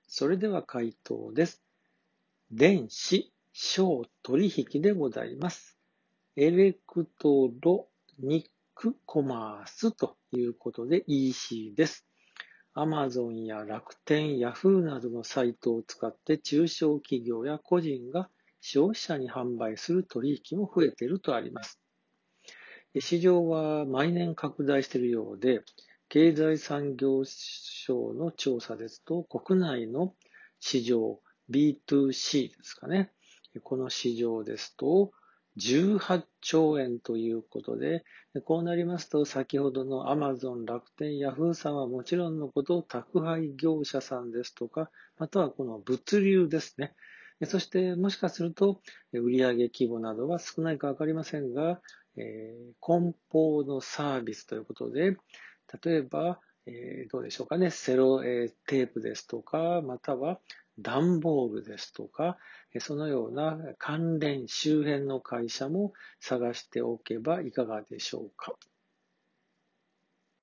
それでは回答です。電子、商取引でございます。エレクトロニックコマースということで EC です。Amazon や楽天、Yahoo などのサイトを使って中小企業や個人が消費者に販売する取引も増えているとあります。市場は毎年拡大しているようで、経済産業省の調査ですと、国内の市場 B2C ですかね。この市場ですと、18兆円ということで、こうなりますと、先ほどの Amazon、楽天、Yahoo さんはもちろんのこと、宅配業者さんですとか、またはこの物流ですね。そして、もしかすると、売上規模などは少ないかわかりませんが、梱包のサービスということで、例えば、どうでしょうかね、セロ、テープですとか、または段ボールですとか、そのような関連周辺の会社も探しておけばいかがでしょうか。